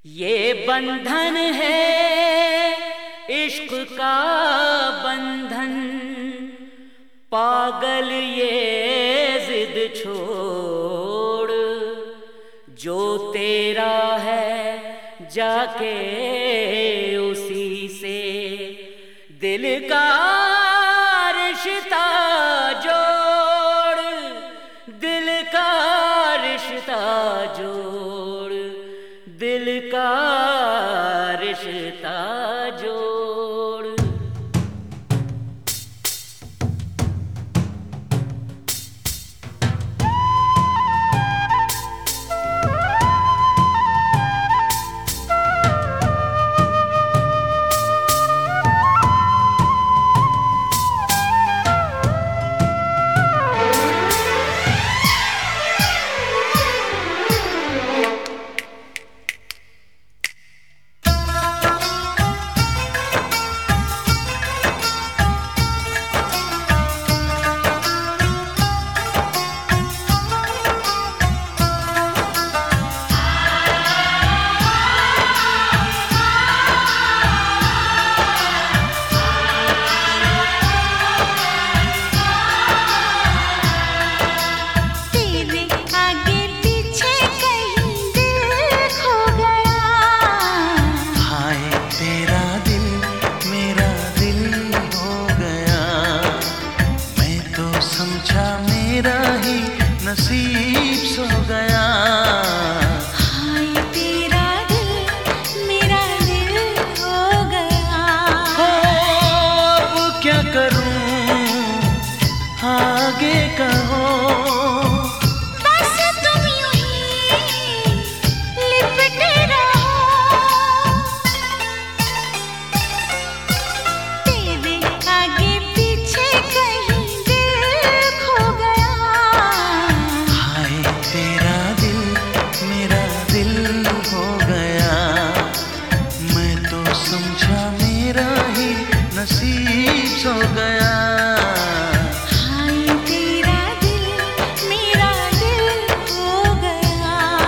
ये बंधन है इश्क का बंधन, पागल ये जिद छोड़, जो तेरा है जाके उसी से दिल का रिश्ता जोड़, दिल का रिश्ता जोड़, दिल का रिश्ता जोड़। मेरा ही नसीब सो गया। हाय तेरा दिल मेरा दिल हो गया। हो अब क्या करूं आगे कहो, बस तुम यूं ही लिपटे रहो। तेरे आगे पीछे कहीं नसीब सो गया। हाय तेरा दिल मेरा दिल हो गया।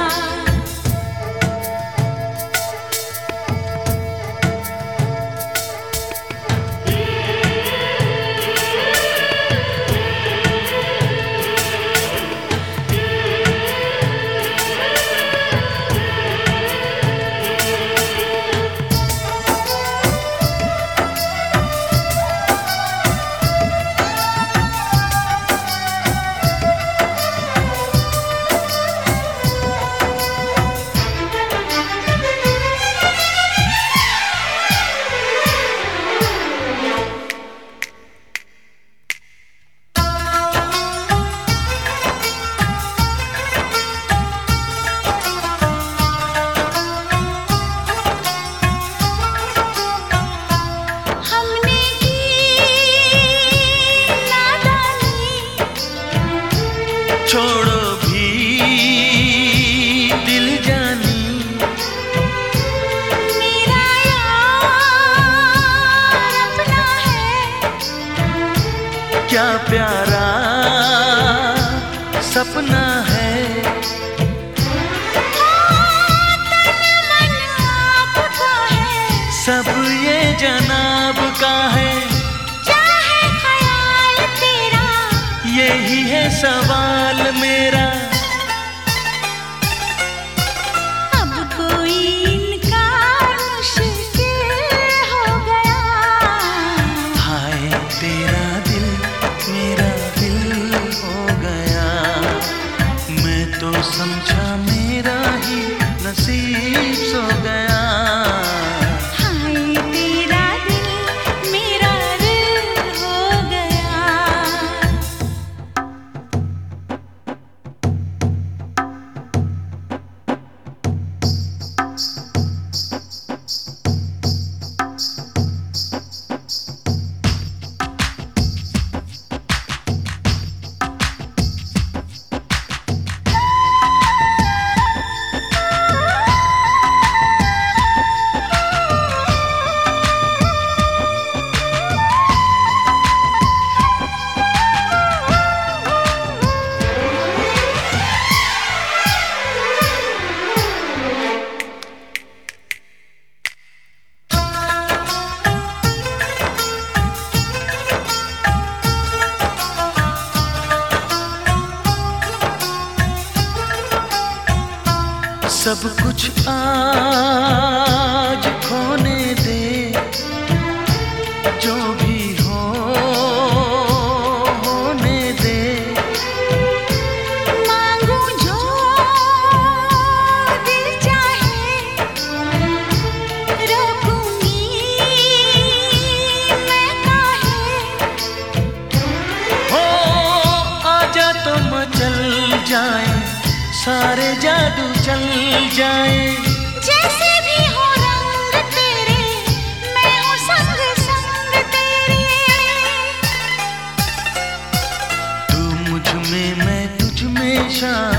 छोड़ो भी दिल जानी, मेरा यार अपना है। क्या प्यारा सपना है। तन मन आपका है, सब ये जनाब का है। चाहे ख्याल तेरा, यही है सवाल मेरा। अब कोई इनकार मुश्किल हो गया। हाय तेरा दिल मेरा दिल हो गया। मैं तो समझा मेरा ही नसीब सो गया। कुछ आज खोने दे, जो भी हो होने दे। मांगू जो दिल चाहे, रोकूंगी मैं काहे। हो आजा तो मचल जाए, सारे जादू चल जाए। जैसे भी हो रंग तेरे, मैं हूँ संग संग तेरे। तू मुझ में, मैं तुझ में, शाम